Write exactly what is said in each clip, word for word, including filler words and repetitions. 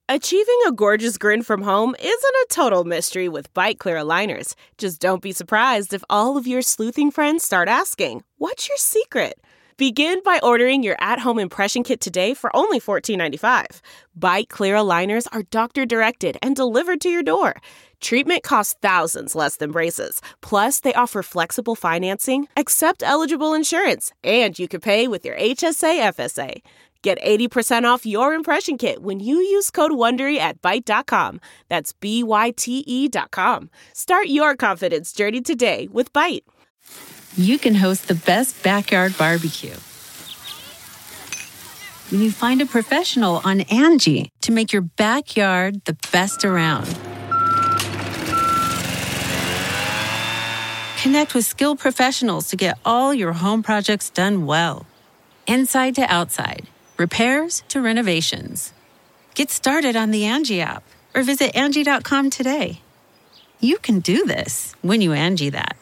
Achieving a gorgeous grin from home isn't a total mystery with Byte Clear aligners. Just don't be surprised if all of your sleuthing friends start asking, "What's your secret?" Begin by ordering your at-home impression kit today for only fourteen ninety-five. Byte Clear aligners are doctor-directed and delivered to your door. Treatment costs thousands less than braces. Plus, they offer flexible financing, accept eligible insurance, and you can pay with your H S A F S A. Get eighty percent off your impression kit when you use code WONDERY at byte dot com. That's B Y T E dot com. Start your confidence journey today with Byte. You can host the best backyard barbecue when you find a professional on Angie to make your backyard the best around. Connect with skilled professionals to get all your home projects done well. Inside to outside. Repairs to renovations. Get started on the Angie app or visit Angie dot com today. You can do this when you Angie that.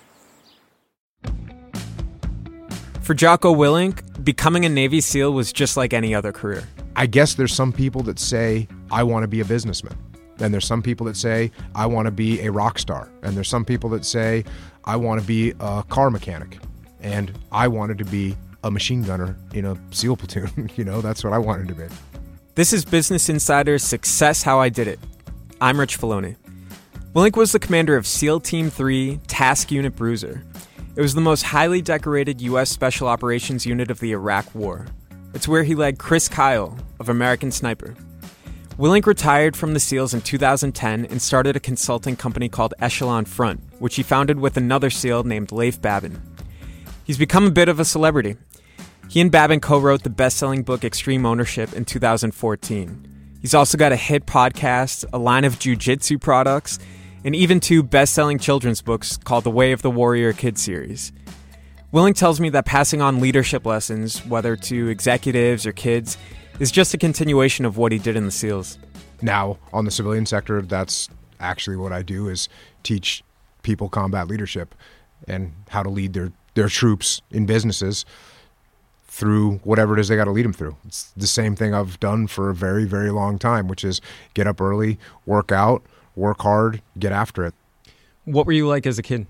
For Jocko Willink, becoming a Navy SEAL was just like any other career. I guess there's some people that say, I want to be a businessman. And there's some people that say, I want to be a rock star. And there's some people that say, I want to be a car mechanic. And I wanted to be a machine gunner in a SEAL platoon. You know, that's what I wanted to be. This is Business Insider's Success How I Did It. I'm Rich Filoni. Willink was the commander of SEAL Team three, Task Unit Bruiser. It was the most highly decorated U S Special Operations unit of the Iraq War. It's where he led Chris Kyle of American Sniper. Willink retired from the SEALs in two thousand ten and started a consulting company called Echelon Front, which he founded with another SEAL named Leif Babin. He's become a bit of a celebrity. He and Babin co-wrote the best-selling book Extreme Ownership in two thousand fourteen. He's also got a hit podcast, a line of jiu-jitsu products, and even two best-selling children's books called The Way of the Warrior Kid series. Willink tells me that passing on leadership lessons, whether to executives or kids, is just a continuation of what he did in the SEALs. Now, on the civilian sector, that's actually what I do, is teach people combat leadership and how to lead their, their troops in businesses through whatever it is they got to lead them through. It's the same thing I've done for a very, very long time, which is get up early, work out, work hard, get after it. What were you like as a kid?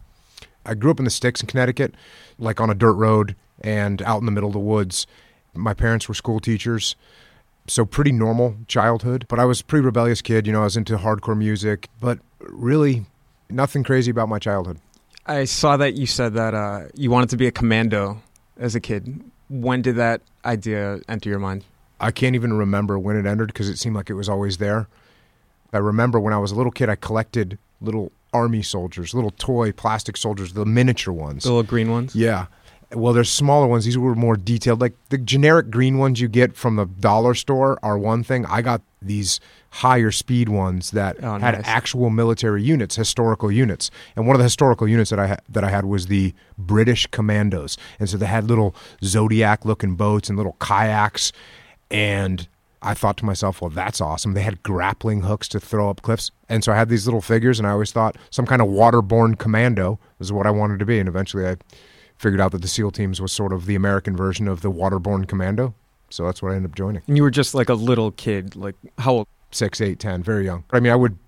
I grew up in the sticks in Connecticut, like on a dirt road and out in the middle of the woods. My parents were school teachers, so pretty normal childhood. But I was a pretty rebellious kid. You know, I was into hardcore music, but really nothing crazy about my childhood. I saw that you said that uh, you wanted to be a commando as a kid. When did that idea enter your mind? I can't even remember when it entered because it seemed like it was always there. I remember when I was a little kid, I collected little army soldiers, little toy plastic soldiers, the miniature ones. The little green ones? Yeah. Well, there's smaller ones. These were more detailed. Like the generic green ones you get from the dollar store are one thing. I got these higher speed ones that oh, had nice. actual military units, historical units. And one of the historical units that I ha- that I had was the British Commandos. And so they had little Zodiac-looking boats and little kayaks. And I thought to myself, well, that's awesome. They had grappling hooks to throw up cliffs. And so I had these little figures, and I always thought some kind of waterborne commando is what I wanted to be. And eventually I figured out that the SEAL teams was sort of the American version of the waterborne commando. So that's what I ended up joining. And you were just like a little kid, like how old? Six, eight, ten, very young. I mean, I would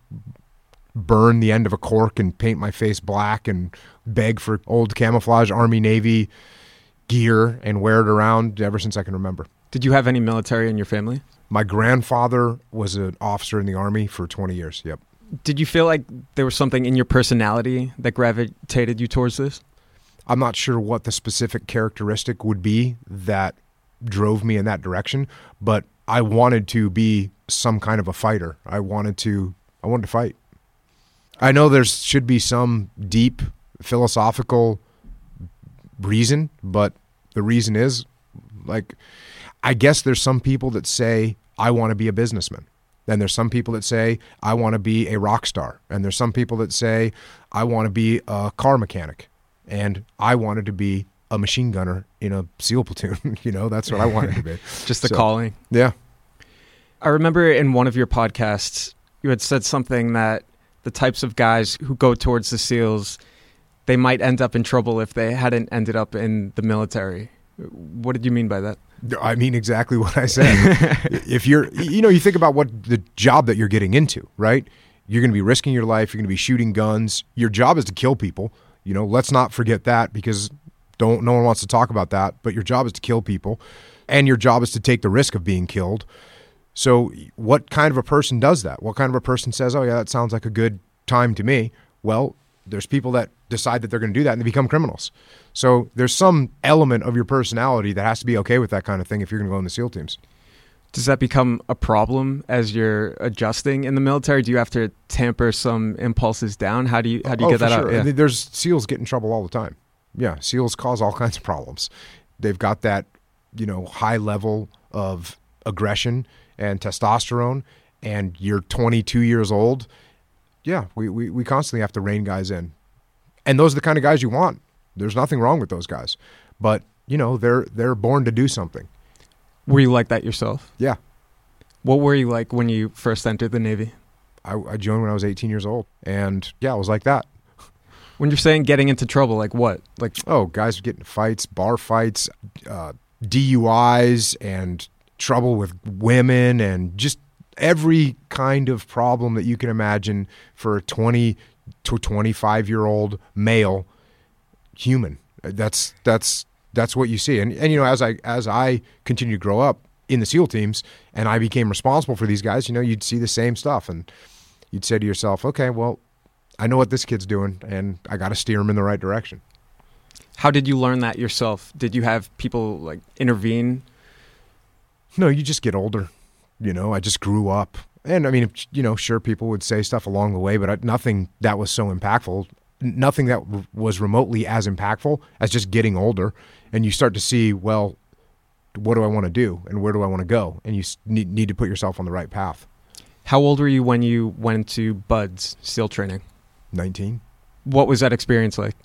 burn the end of a cork and paint my face black and beg for old camouflage Army, Navy gear and wear it around ever since I can remember. Did you have any military in your family? My grandfather was an officer in the Army for twenty years, yep. Did you feel like there was something in your personality that gravitated you towards this? I'm not sure what the specific characteristic would be that drove me in that direction, but I wanted to be some kind of a fighter. I wanted to I wanted to fight. I know there should be some deep philosophical reason, but the reason is, like, I guess there's some people that say, I want to be a businessman. Then there's some people that say, I want to be a rock star. And there's some people that say, I want to be a car mechanic. And I wanted to be a machine gunner in a SEAL platoon. You know, that's what I wanted to be. Just the so, calling. Yeah. I remember in one of your podcasts, you had said something that the types of guys who go towards the SEALs, they might end up in trouble if they hadn't ended up in the military. What did you mean by that? I mean exactly what I said. If you're, you know, you think about what the job that you're getting into, right? You're going to be risking your life. You're going to be shooting guns. Your job is to kill people. You know, let's not forget that, because don't no one wants to talk about that. But your job is to kill people, and your job is to take the risk of being killed. So what kind of a person does that? What kind of a person says, oh, yeah, that sounds like a good time to me? Well, there's people that decide that they're going to do that and they become criminals. So there's some element of your personality that has to be okay with that kind of thing if you're going to go in the SEAL teams. Does that become a problem as you're adjusting in the military? Do you have to tamper some impulses down? How do you how do you oh, get that sure. out? Yeah. I mean, there's SEALs get in trouble all the time. Yeah, SEALs cause all kinds of problems. They've got that, you know, high level of aggression and testosterone, and you're twenty-two years old. Yeah, we, we, we constantly have to rein guys in. And those are the kind of guys you want. There's nothing wrong with those guys. But, you know, they're they're born to do something. Were you like that yourself? Yeah. What were you like when you first entered the Navy? I, I joined when I was eighteen years old. And, yeah, I was like that. When you're saying getting into trouble, like what? Like Oh, guys getting fights, bar fights, uh, D U Is, and trouble with women, and just every kind of problem that you can imagine for a twenty to twenty-five year old male human. That's that's that's what you see. And and you know, as I as I continued to grow up in the SEAL teams and I became responsible for these guys, you know, you'd see the same stuff, and you'd say to yourself, okay, well, I know what this kid's doing, and I got to steer him in the right direction. How did you learn that yourself? Did you have people like intervene? No, you just get older. You know, I just grew up. And I mean, you know, sure, people would say stuff along the way, but I, nothing that was so impactful, nothing that r- was remotely as impactful as just getting older. And you start to see, well, what do I want to do and where do I want to go? And you s- need, need to put yourself on the right path. How old were you when you went to BUD/S SEAL training? nineteen. What was that experience like?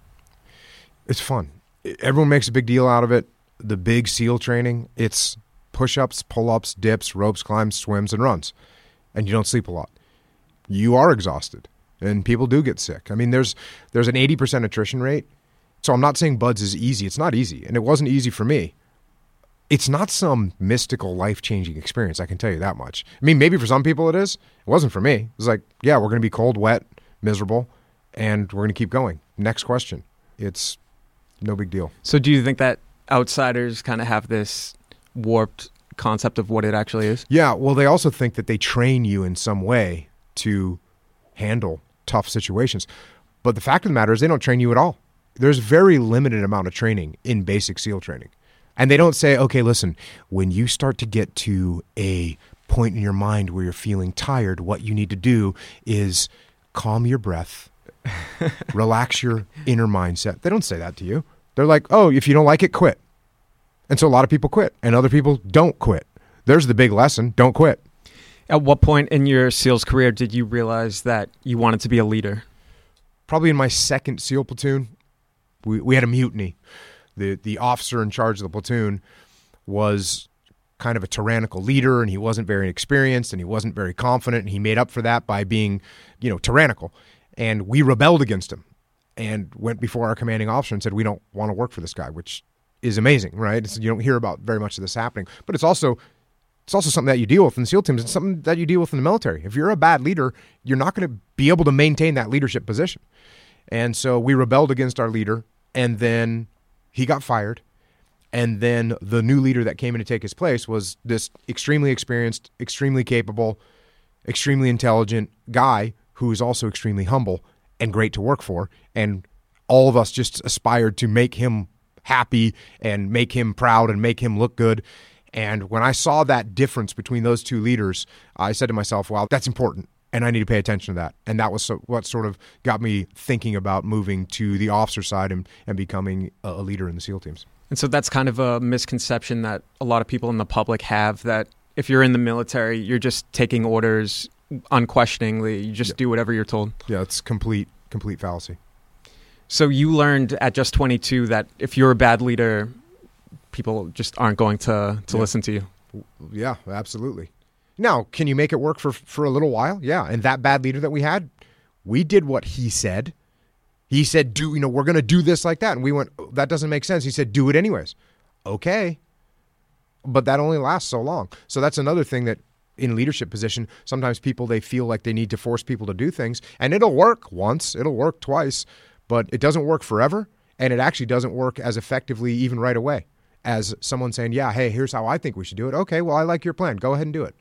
It's fun. Everyone makes a big deal out of it. The big SEAL training, it's push-ups, pull-ups, dips, ropes, climbs, swims, and runs. And you don't sleep a lot. You are exhausted, and people do get sick. I mean, there's there's an eighty percent attrition rate. So I'm not saying BUD/S is easy. It's not easy, and it wasn't easy for me. It's not some mystical, life-changing experience, I can tell you that much. I mean, maybe for some people it is. It wasn't for me. It was like, yeah, we're going to be cold, wet, miserable, and we're going to keep going. Next question. It's no big deal. So do you think that outsiders kind of have this warped concept of what it actually is? Yeah, well, they also think that they train you in some way to handle tough situations. But the fact of the matter is they don't train you at all. There's very limited amount of training in basic SEAL training. And they don't say, okay, listen, when you start to get to a point in your mind where you're feeling tired, what you need to do is calm your breath, relax your inner mindset. They don't say that to you. They're like, oh, if you don't like it, quit. And so a lot of people quit, and other people don't quit. There's the big lesson. Don't quit. At what point in your SEALs career did you realize that you wanted to be a leader? Probably in my second SEAL platoon, we, we had a mutiny. The the officer in charge of the platoon was kind of a tyrannical leader, and he wasn't very experienced, and he wasn't very confident, and he made up for that by being, you know, tyrannical. And we rebelled against him and went before our commanding officer and said, we don't want to work for this guy, which is amazing, right? It's, you don't hear about very much of this happening. But it's also it's also something that you deal with in SEAL teams. It's something that you deal with in the military. If you're a bad leader, you're not going to be able to maintain that leadership position. And so we rebelled against our leader, and then he got fired. And then the new leader that came in to take his place was this extremely experienced, extremely capable, extremely intelligent guy who is also extremely humble and great to work for. And all of us just aspired to make him happy and make him proud and make him look good. And when I saw that difference between those two leaders, I said to myself, wow, that's important, and I need to pay attention to that. And that was so, what sort of got me thinking about moving to the officer side and, and becoming a, a leader in the SEAL teams. And so that's kind of a misconception that a lot of people in the public have, that if you're in the military, you're just taking orders unquestioningly. You just yeah. do whatever you're told. Yeah, it's complete, complete fallacy. So you learned at just twenty-two that if you're a bad leader, people just aren't going to, to yeah. listen to you. Yeah, absolutely. Now, can you make it work for, for a little while? Yeah, and that bad leader that we had, we did what he said. He said, "Do you know, we're going to do this like that." And we went, "That doesn't make sense." He said, "Do it anyways." okay. But that only lasts so long. So that's another thing that in leadership position, sometimes people, they feel like they need to force people to do things, and it'll work once, it'll work twice, but it doesn't work forever, and it actually doesn't work as effectively even right away as someone saying, yeah, hey, here's how I think we should do it. Okay, well, I like your plan. Go ahead and do it.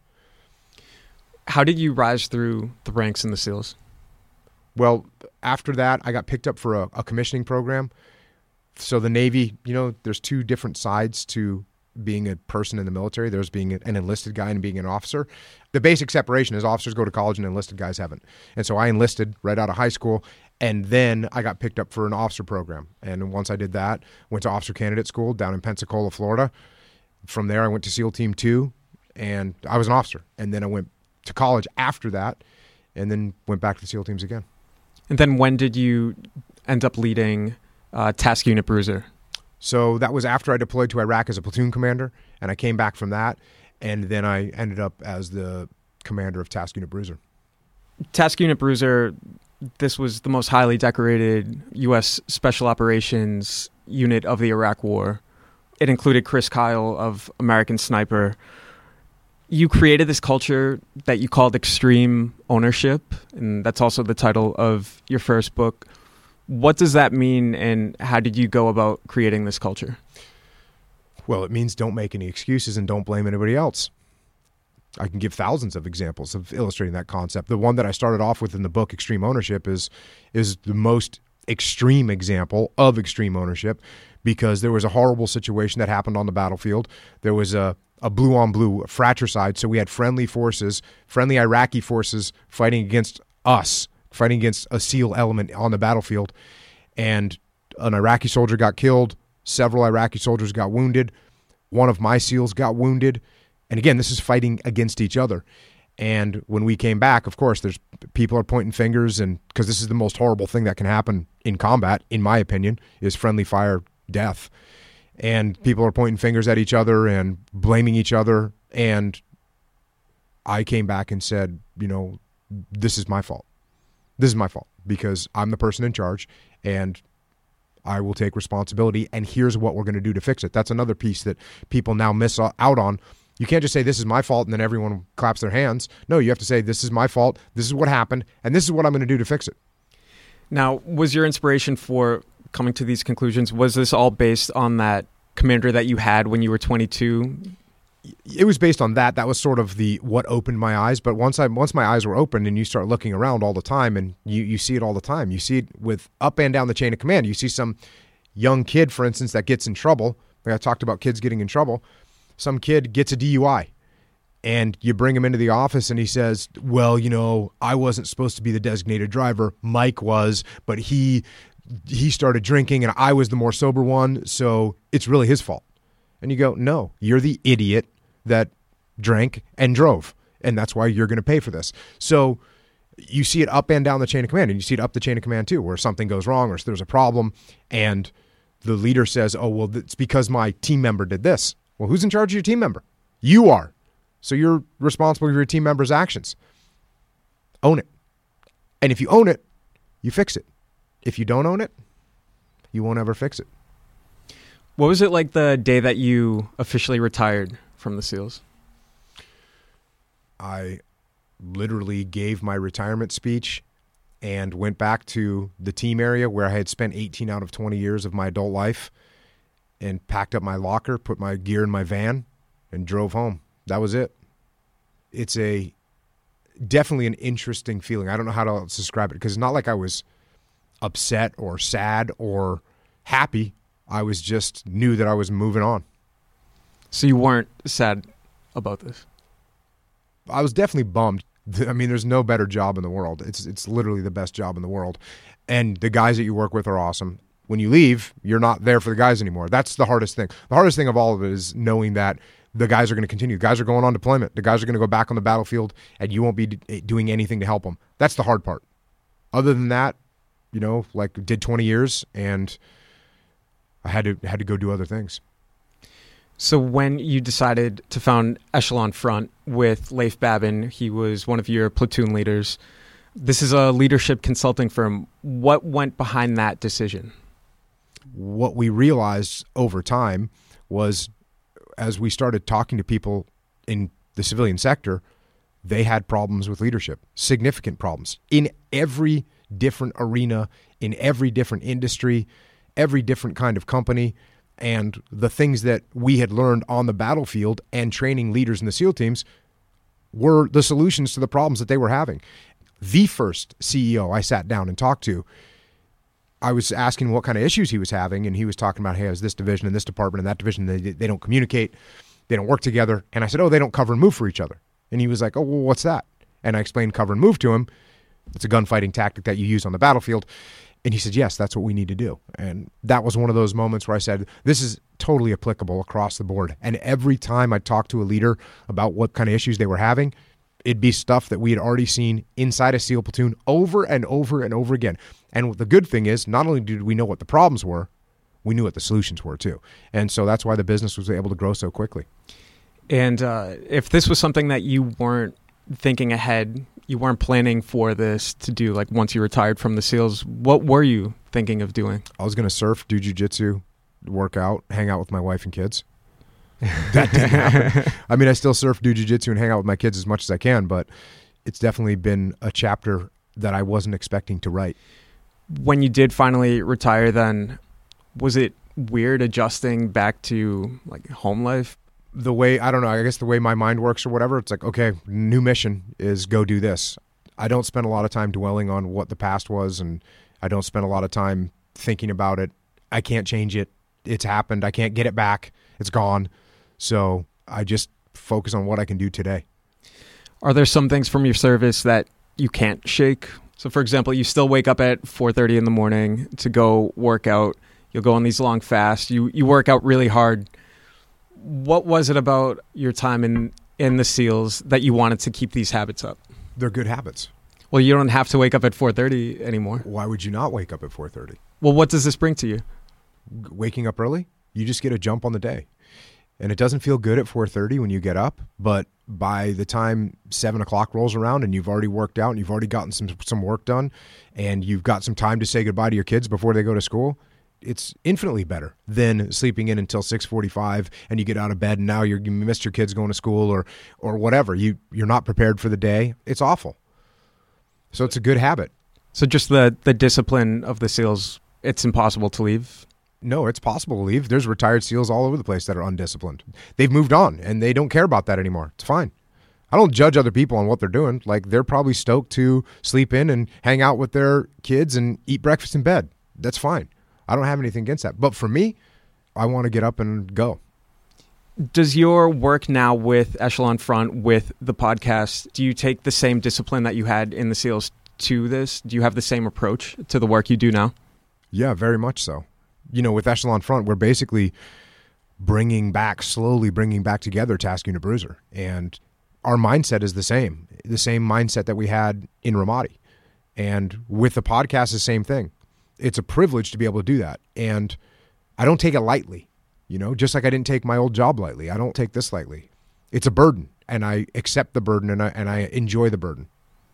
How did you rise through the ranks in the SEALs? Well, after that, I got picked up for a, a commissioning program. So the Navy, you know, there's two different sides to being a person in the military. There's being an enlisted guy and being an officer. The basic separation is officers go to college and enlisted guys haven't. And so I enlisted right out of high school, and then I got picked up for an officer program. And once I did that, went to officer candidate school down in Pensacola, Florida. From there, I went to SEAL Team two, and I was an officer. And then I went to college after that, and then went back to the SEAL teams again. And then when did you end up leading uh, Task Unit Bruiser? So that was after I deployed to Iraq as a platoon commander, and I came back from that, and then I ended up as the commander of Task Unit Bruiser. Task Unit Bruiser, this was the most highly decorated U S Special Operations unit of the Iraq War. It included Chris Kyle of American Sniper. You created this culture that you called extreme ownership, and that's also the title of your first book. What does that mean, and how did you go about creating this culture? Well, it means don't make any excuses and don't blame anybody else. I can give thousands of examples of illustrating that concept. The one that I started off with in the book, Extreme Ownership, is is the most extreme example of extreme ownership, because there was a horrible situation that happened on the battlefield. There was a, a blue-on-blue fratricide, so we had friendly forces, friendly Iraqi forces fighting against us, fighting against a SEAL element on the battlefield, and an Iraqi soldier got killed, several Iraqi soldiers got wounded, one of my SEALs got wounded, and again, this is fighting against each other. And when we came back, of course, there's people are pointing fingers, and because this is the most horrible thing that can happen in combat, in my opinion, is friendly fire death. And people are pointing fingers at each other and blaming each other, and I came back and said, you know, this is my fault. This is my fault because I'm the person in charge, and I will take responsibility, and here's what we're going to do to fix it. That's another piece that people now miss out on. You can't just say, this is my fault, and then everyone claps their hands. No, you have to say, this is my fault, this is what happened, and this is what I'm going to do to fix it. Now, was your inspiration for coming to these conclusions, was this all based on that commander that you had when you were twenty-two? It was based on that. That was sort of the what opened my eyes. But once I once my eyes were opened, and you start looking around all the time, and you, you see it all the time. You see it with up and down the chain of command. You see some young kid, for instance, that gets in trouble. Like I talked about kids getting in trouble. Some kid gets a D U I, and you bring him into the office, and he says, well, you know, I wasn't supposed to be the designated driver. Mike was, but he he started drinking, and I was the more sober one, so it's really his fault. And you go, no, you're the idiot that drank and drove, and that's why you're going to pay for this. So you see it up and down the chain of command, and you see it up the chain of command too, where something goes wrong or there's a problem, and the leader says, oh, well, it's because my team member did this. Well, who's in charge of your team member? You are. So you're responsible for your team member's actions. Own it. And if you own it, you fix it. If you don't own it, you won't ever fix it. What was it like the day that you officially retired from the SEALs? I literally gave my retirement speech and went back to the team area where I had spent eighteen out of twenty years of my adult life, and packed up my locker, put my gear in my van, and drove home. That was it. It's a definitely an interesting feeling. I don't know how to describe it, because it's not like I was upset or sad or happy. I was just knew that I was moving on. So you weren't sad about this? I was definitely bummed. I mean, there's no better job in the world. It's it's literally the best job in the world. And the guys that you work with are awesome. When you leave, you're not there for the guys anymore. That's the hardest thing. The hardest thing of all of it is knowing that the guys are going to continue. The guys are going on deployment. The guys are going to go back on the battlefield, and you won't be d- doing anything to help them. That's the hard part. Other than that, you know, like did twenty years, and I had to had to go do other things. So when you decided to found Echelon Front with Leif Babin, he was one of your platoon leaders. This is a leadership consulting firm. What went behind that decision? What we realized over time was as we started talking to people in the civilian sector, they had problems with leadership, significant problems in every different arena, in every different industry, every different kind of company. And the things that we had learned on the battlefield and training leaders in the SEAL teams were the solutions to the problems that they were having. The first C E O I sat down and talked to, I was asking what kind of issues he was having, and he was talking about, hey, there's this division and this department and that division, they, they don't communicate, they don't work together. And I said, oh, they don't cover and move for each other. And he was like, oh, well, what's that? And I explained cover and move to him. It's a gunfighting tactic that you use on the battlefield. And he said, yes, that's what we need to do. And that was one of those moments where I said, this is totally applicable across the board. And every time I talked to a leader about what kind of issues they were having, it'd be stuff that we had already seen inside a SEAL platoon over and over and over again. And the good thing is, not only did we know what the problems were, we knew what the solutions were too. And so that's why the business was able to grow so quickly. And uh, if this was something that you weren't thinking ahead, you weren't planning for this to do, like once you retired from the SEALs, what were you thinking of doing? I was going to surf, do jiu-jitsu, work out, hang out with my wife and kids. That didn't happen. I mean, I still surf, do jiu-jitsu, and hang out with my kids as much as I can, but it's definitely been a chapter that I wasn't expecting to write. When you did finally retire then, was it weird adjusting back to like home life? The way, I don't know, I guess the way my mind works or whatever, it's like, okay, new mission is go do this. I don't spend a lot of time dwelling on what the past was, and I don't spend a lot of time thinking about it. I can't change it. It's happened. I can't get it back. It's gone. So I just focus on what I can do today. Are there some things from your service that you can't shake? So for example, you still wake up at four thirty in the morning to go work out. You'll go on these long fasts. You, you work out really hard. What was it about your time in, in the SEALs that you wanted to keep these habits up? They're good habits. Well, you don't have to wake up at four thirty anymore. Why would you not wake up at four thirty? Well, what does this bring to you? Waking up early, you just get a jump on the day. And it doesn't feel good at four thirty when you get up, but by the time seven o'clock rolls around and you've already worked out and you've already gotten some some work done and you've got some time to say goodbye to your kids before they go to school, it's infinitely better than sleeping in until six forty-five and you get out of bed and now you're, you missed your kids going to school or or whatever. You, you're not prepared for the day. It's awful. So it's a good habit. So just the, the discipline of the SEALs, it's impossible to leave? No, it's possible to leave. There's retired SEALs all over the place that are undisciplined. They've moved on and they don't care about that anymore. It's fine. I don't judge other people on what they're doing. Like, they're probably stoked to sleep in and hang out with their kids and eat breakfast in bed. That's fine. I don't have anything against that. But for me, I want to get up and go. Does your work now with Echelon Front, with the podcast, do you take the same discipline that you had in the SEALs to this? Do you have the same approach to the work you do now? Yeah, very much so. You know, with Echelon Front, we're basically bringing back, slowly bringing back together Task Unit Bruiser. And our mindset is the same, the same mindset that we had in Ramadi. And with the podcast, the same thing. It's a privilege to be able to do that. And I don't take it lightly, you know, just like I didn't take my old job lightly. I don't take this lightly. It's a burden, and I accept the burden, and I, and I enjoy the burden.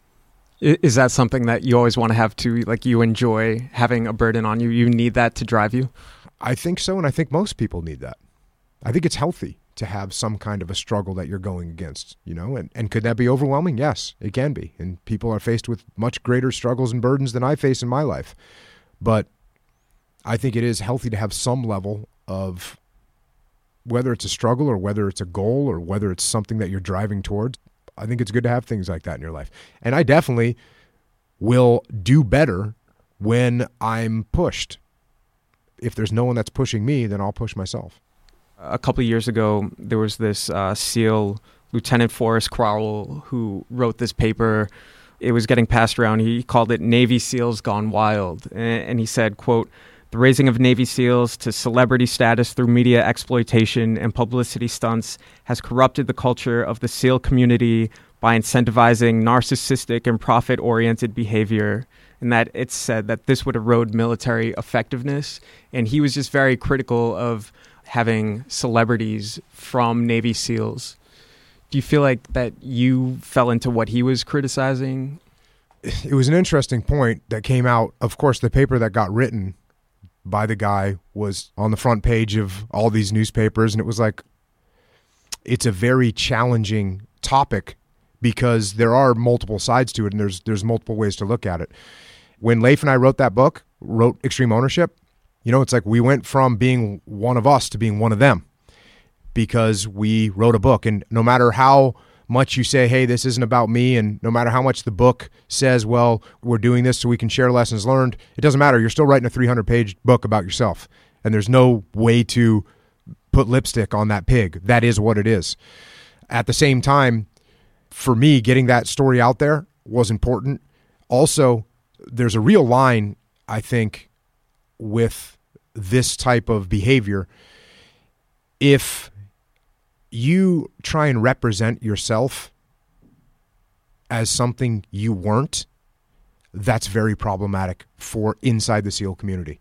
Is that something that you always want to have too? Like, you enjoy having a burden on you? You need that to drive you? I think so, and I think most people need that. I think it's healthy to have some kind of a struggle that you're going against, you know, and, and could that be overwhelming? Yes, it can be. And people are faced with much greater struggles and burdens than I face in my life. But I think it is healthy to have some level of, whether it's a struggle or whether it's a goal or whether it's something that you're driving towards, I think it's good to have things like that in your life. And I definitely will do better when I'm pushed. If there's no one that's pushing me, then I'll push myself. A couple of years ago, there was this uh, SEAL, Lieutenant Forrest Crowell, who wrote this paper. It was getting passed around. He called it Navy SEALs Gone Wild. And he said, quote, "The raising of Navy SEALs to celebrity status through media exploitation and publicity stunts has corrupted the culture of the SEAL community by incentivizing narcissistic and profit-oriented behavior." And that it's said that this would erode military effectiveness. And he was just very critical of having celebrities from Navy SEALs. Do you feel like that you fell into what he was criticizing? It was an interesting point that came out. Of course, the paper that got written by the guy was on the front page of all these newspapers, and it was like, it's a very challenging topic because there are multiple sides to it, and there's there's multiple ways to look at it. When Leif and I wrote that book, wrote Extreme Ownership, you know, it's like we went from being one of us to being one of them because we wrote a book. And no matter how much you say, hey, this isn't about me, and no matter how much the book says, well, we're doing this so we can share lessons learned, it doesn't matter. You're still writing a three hundred page book about yourself, and there's no way to put lipstick on that pig. That is what it is. At the same time, for me, getting that story out there was important. Also, there's a real line, I think, with this type of behavior. If you try and represent yourself as something you weren't, that's very problematic for inside the SEAL community.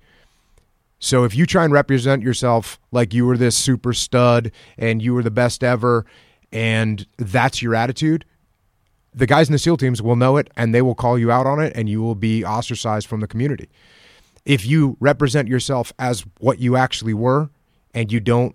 So if you try and represent yourself like you were this super stud and you were the best ever, and that's your attitude, the guys in the SEAL teams will know it, and they will call you out on it, and you will be ostracized from the community. If you represent yourself as what you actually were, and you don't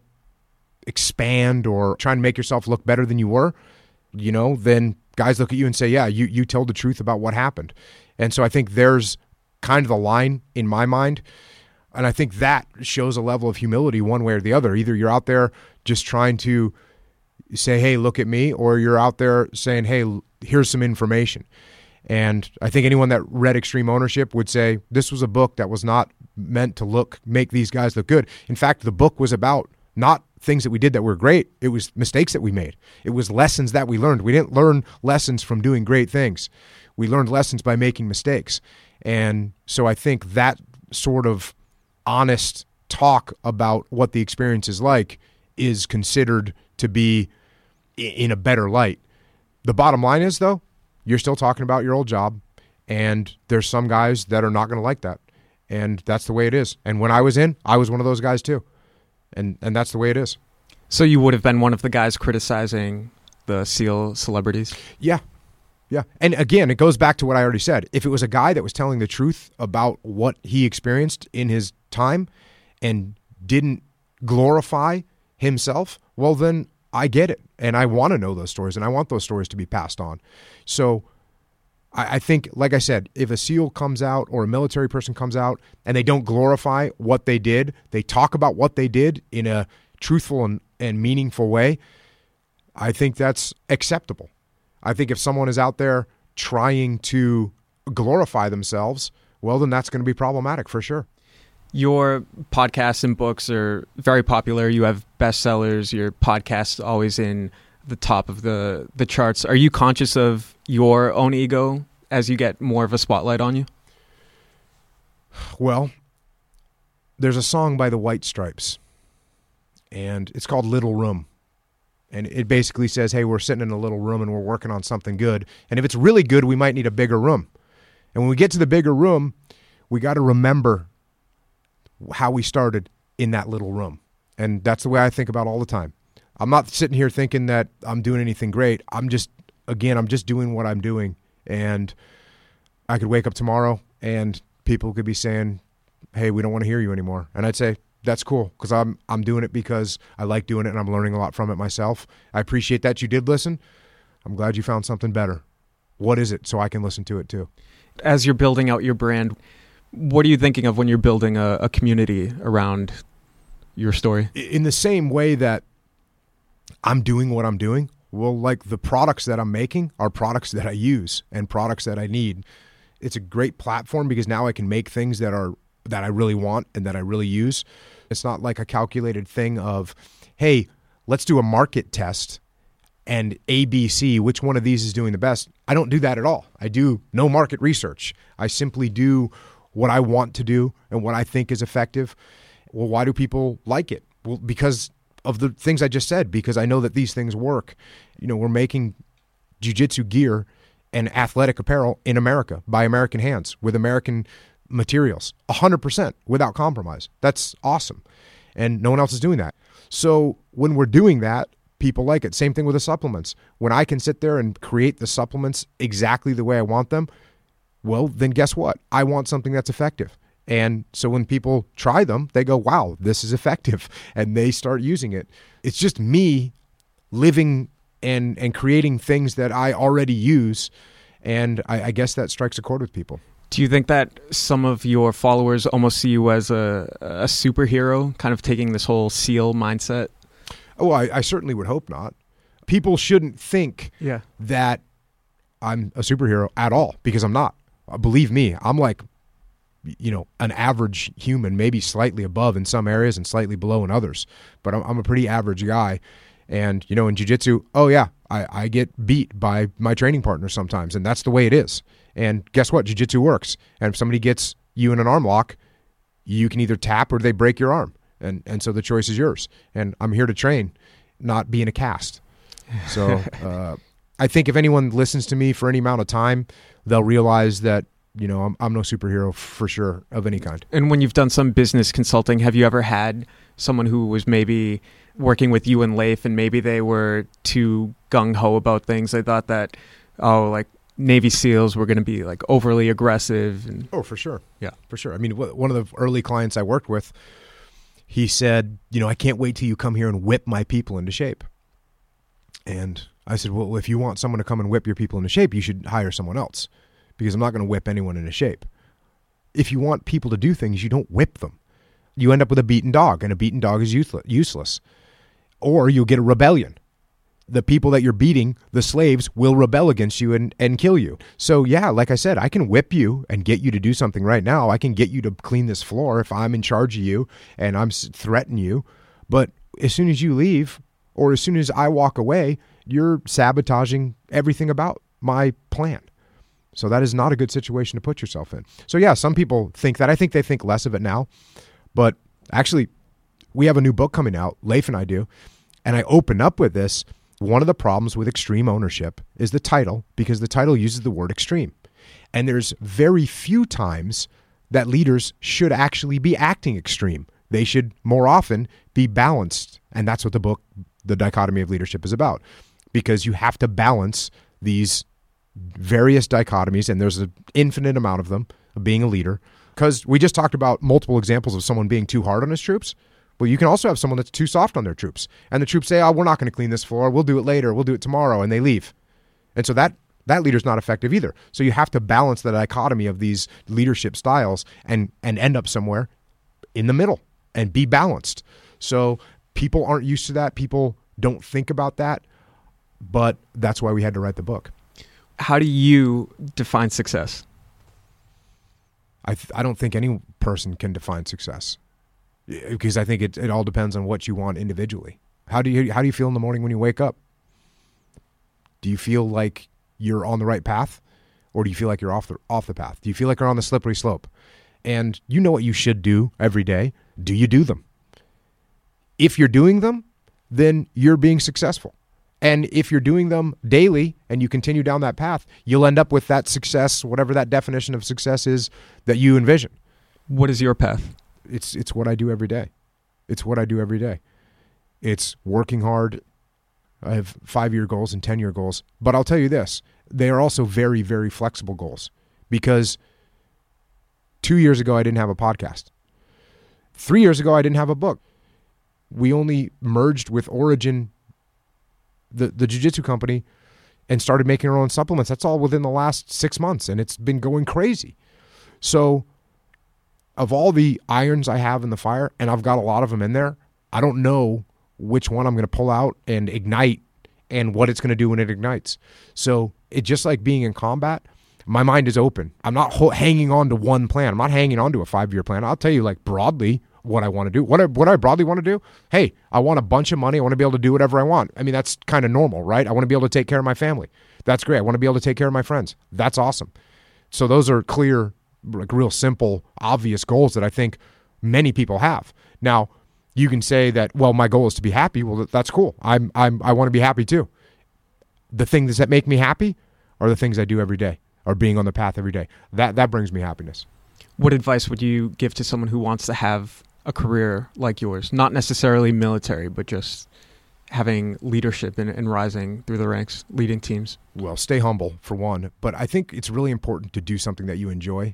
expand or try and make yourself look better than you were, you know, then guys look at you and say, yeah, you, you told the truth about what happened. And so I think there's kind of the line in my mind. And I think that shows a level of humility one way or the other. Either you're out there just trying to say, hey, look at me, or you're out there saying, hey, here's some information. And I think anyone that read Extreme Ownership would say this was a book that was not meant to look, make these guys look good. In fact, the book was about not things that we did that were great. It was mistakes that we made. It was lessons that we learned. We didn't learn lessons from doing great things. We learned lessons by making mistakes. And so I think that sort of honest talk about what the experience is like is considered to be in a better light. The bottom line is, though, you're still talking about your old job, and there's some guys that are not going to like that. And that's the way it is. And when I was in, I was one of those guys too. And and that's the way it is. So you would have been one of the guys criticizing the SEAL celebrities? Yeah. Yeah. And again, it goes back to what I already said. If it was a guy that was telling the truth about what he experienced in his time and didn't glorify himself, well, then I get it. And I want to know those stories, and I want those stories to be passed on. So I, I think, like I said, if a SEAL comes out or a military person comes out and they don't glorify what they did, they talk about what they did in a truthful and, and meaningful way, I think that's acceptable. I think if someone is out there trying to glorify themselves, well, then that's going to be problematic for sure. Your podcasts and books are very popular. You have bestsellers. Your podcast's always in the top of the, the charts. Are you conscious of your own ego as you get more of a spotlight on you? Well, there's a song by the White Stripes, and it's called Little Room. And it basically says, hey, we're sitting in a little room and we're working on something good. And if it's really good, we might need a bigger room. And when we get to the bigger room, we got to remember how we started in that little room. And that's the way I think about all the time. I'm not sitting here thinking that I'm doing anything great. I'm just, again, I'm just doing what I'm doing. And I could wake up tomorrow and people could be saying, hey, we don't want to hear you anymore. And I'd say, that's cool, because I'm I'm doing it because I like doing it and I'm learning a lot from it myself. I appreciate that you did listen. I'm glad you found something better. What is it so I can listen to it too? As you're building out your brand, what are you thinking of when you're building a, a community around your story? In the same way that I'm doing what I'm doing, well, like the products that I'm making are products that I use and products that I need. It's a great platform because now I can make things that are that I really want and that I really use. It's not like a calculated thing of, hey, let's do a market test and A B C, which one of these is doing the best. I don't do that at all. I do no market research. I simply do what I want to do and what I think is effective. Well, why do people like it? Well, because of the things I just said, because I know that these things work. You know, we're making jiu-jitsu gear and athletic apparel in America by American hands with American materials, one hundred percent without compromise. That's awesome. And no one else is doing that. So when we're doing that, people like it. Same thing with the supplements. When I can sit there and create the supplements exactly the way I want them, well, then guess what? I want something that's effective. And so when people try them, they go, wow, this is effective. And they start using it. It's just me living and, and creating things that I already use. And I, I guess that strikes a chord with people. Do you think that some of your followers almost see you as a, a superhero, kind of taking this whole SEAL mindset? Oh, I, I certainly would hope not. People shouldn't think yeah. that I'm a superhero at all, because I'm not. Uh, believe me, I'm like, you know, an average human, maybe slightly above in some areas and slightly below in others. But I'm, I'm a pretty average guy. And, you know, in jiu-jitsu, oh yeah, I, I get beat by my training partner sometimes, and that's the way it is. And guess what? Jiu-jitsu works. And if somebody gets you in an arm lock, you can either tap or they break your arm. And and so the choice is yours. And I'm here to train, not be in a cast. So uh, I think if anyone listens to me for any amount of time, they'll realize that, you know, I'm, I'm no superhero for sure of any kind. And when you've done some business consulting, have you ever had someone who was maybe working with you and Leif, and maybe they were too gung-ho about things? They thought that, oh, like Navy SEALs were going to be like overly aggressive. And oh, for sure. Yeah, for sure. I mean, one of the early clients I worked with, he said, you know, I can't wait till you come here and whip my people into shape. And I said, well, if you want someone to come and whip your people into shape, you should hire someone else, because I'm not going to whip anyone into shape. If you want people to do things, you don't whip them. You end up with a beaten dog, and a beaten dog is useless. Or you'll get a rebellion. The people that you're beating, the slaves, will rebel against you and, and kill you. So yeah, like I said, I can whip you and get you to do something right now. I can get you to clean this floor if I'm in charge of you and I'm threatening you. But as soon as you leave, or as soon as I walk away, you're sabotaging everything about my plan. So that is not a good situation to put yourself in. So yeah, some people think that. I think they think less of it now. But actually, we have a new book coming out, Leif and I do, and I open up with this. One of the problems with extreme ownership is the title, because the title uses the word extreme. And there's very few times that leaders should actually be acting extreme. They should more often be balanced. And that's what the book, The Dichotomy of Leadership, is about. Because you have to balance these various dichotomies, and there's an infinite amount of them, of being a leader. Because we just talked about multiple examples of someone being too hard on his troops. Well, you can also have someone that's too soft on their troops. And the troops say, oh, we're not going to clean this floor. We'll do it later. We'll do it tomorrow. And they leave. And so that, that leader's not effective either. So you have to balance the dichotomy of these leadership styles and, and end up somewhere in the middle and be balanced. So people aren't used to that. People don't think about that. But that's why we had to write the book. How do you define success? I th- I don't think any person can define success, because I think it it all depends on what you want individually. How do you how do you feel in the morning when you wake up? Do you feel like you're on the right path, or do you feel like you're off the off the path? Do you feel like you're on the slippery slope? And you know what you should do every day. Do you do them? If you're doing them, then you're being successful. And if you're doing them daily and you continue down that path, you'll end up with that success, whatever that definition of success is that you envision. What is your path? It's it's what I do every day. It's what I do every day. It's working hard. I have five-year goals and ten-year goals. But I'll tell you this, they are also very, very flexible goals, because two years ago I didn't have a podcast. Three years ago I didn't have a book. We only merged with Origin, the, the jiu-jitsu company, and started making our own supplements. That's all within the last six months, and it's been going crazy. So of all the irons I have in the fire, and I've got a lot of them in there, I don't know which one I'm going to pull out and ignite and what it's going to do when it ignites. So it's just like being in combat. My mind is open. I'm not ho- hanging on to one plan. I'm not hanging on to a five-year plan. I'll tell you, like, broadly what I want to do. What I, what I broadly want to do? Hey, I want a bunch of money. I want to be able to do whatever I want. I mean, that's kind of normal, right? I want to be able to take care of my family. That's great. I want to be able to take care of my friends. That's awesome. So those are clear, like real simple, obvious goals that I think many people have. Now, you can say that, well, my goal is to be happy. Well, that's cool. I'm, I'm, I want to be happy too. The things that make me happy are the things I do every day, or being on the path every day. That, that brings me happiness. What advice would you give to someone who wants to have a career like yours? Not necessarily military, but just having leadership and, and rising through the ranks, leading teams. Well, stay humble for one, but I think it's really important to do something that you enjoy.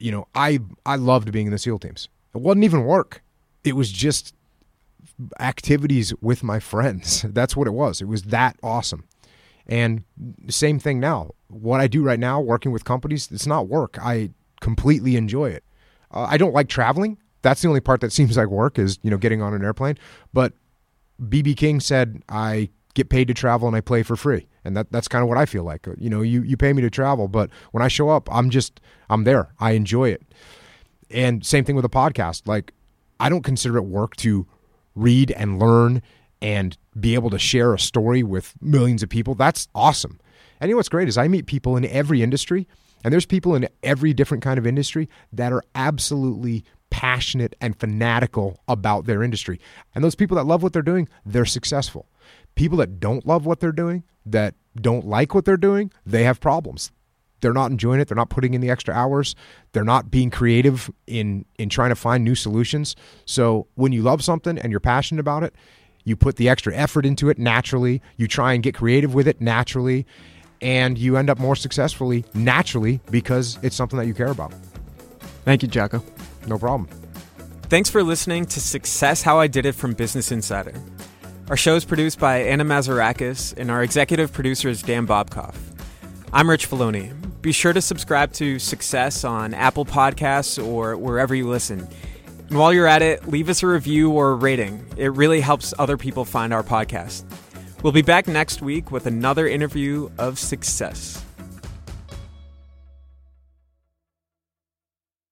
you know, I I loved being in the SEAL teams. It wasn't even work. It was just activities with my friends. That's what it was. It was that awesome. And same thing now. What I do right now, working with companies, it's not work. I completely enjoy it. Uh, I don't like traveling. That's the only part that seems like work is, you know, getting on an airplane. But B B King said I get paid to travel and I play for free. And that that's kind of what I feel like. You know, you, you pay me to travel, but when I show up, I'm just, I'm there. I enjoy it. And same thing with a podcast. Like, I don't consider it work to read and learn and be able to share a story with millions of people. That's awesome. And you know what's great is I meet people in every industry, and there's people in every different kind of industry that are absolutely passionate and fanatical about their industry. And those people that love what they're doing, they're successful. People that don't love what they're doing, that don't like what they're doing, they have problems. They're not enjoying it. They're not putting in the extra hours. They're not being creative in, in trying to find new solutions. So when you love something and you're passionate about it, you put the extra effort into it naturally. You try and get creative with it naturally. And you end up more successfully naturally because it's something that you care about. Thank you, Jocko. No problem. Thanks for listening to Success How I Did It from Business Insider. Our show is produced by Anna Mazarakis, and our executive producer is Dan Bobkoff. I'm Rich Filoni. Be sure to subscribe to Success on Apple Podcasts or wherever you listen. And while you're at it, leave us a review or a rating. It really helps other people find our podcast. We'll be back next week with another interview of success.